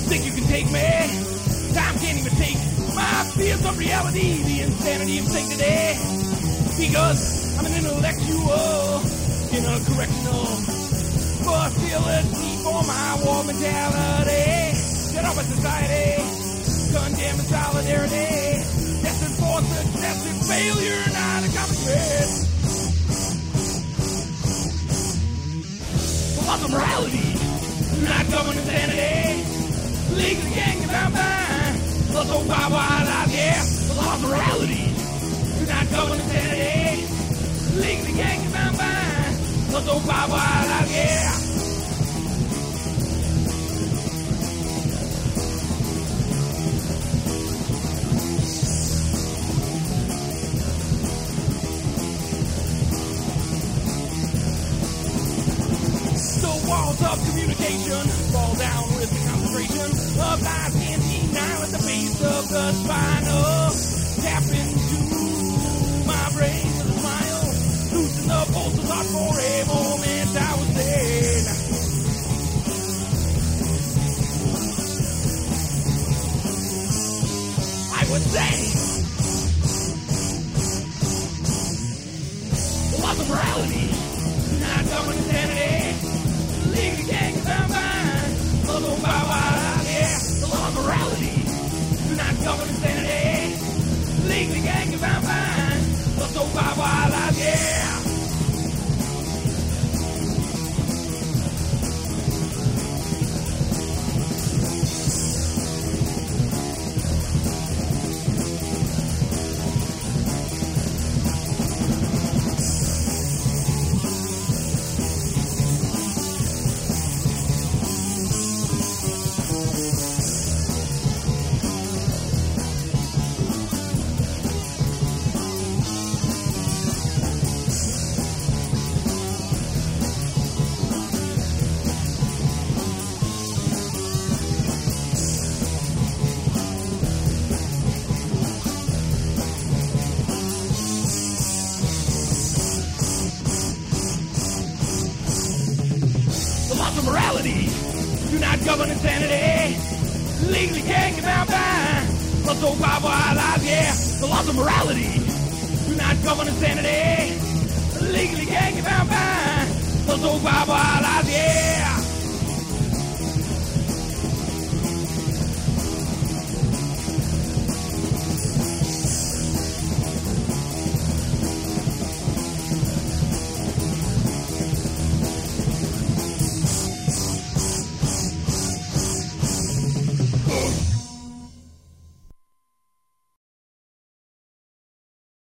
think you can take me? Time can't even take my fears of reality, the insanity of sanctity. Because I'm an intellectual in a correctional facility for my war mentality. Set up a society, condemned in solidarity, destined for successive failure, not accomplishment. The laws of morality do not govern insanity. Legally gang is out mine. Also wild life, yeah. The laws of morality do not govern insanity. Legally gang is out mine. Also wild life, yeah. Walls of communication fall down with the concentration of lies and denial at the base of the spinal. Tap into my brain with a smile, loosen the pulse of thought for a moment. I was dead. I was dead. The laws of morality, not govern insanity. Legally gang is our mind. Although by wild, yeah. The law of morality do not govern insanity. Legally gang is our mind. Although by wild, yeah. Morality do not govern insanity. Legally gang is our mind. Also wild life, yeah. The laws of morality do not govern insanity. Legally gang is our mind. Also wild life, yeah.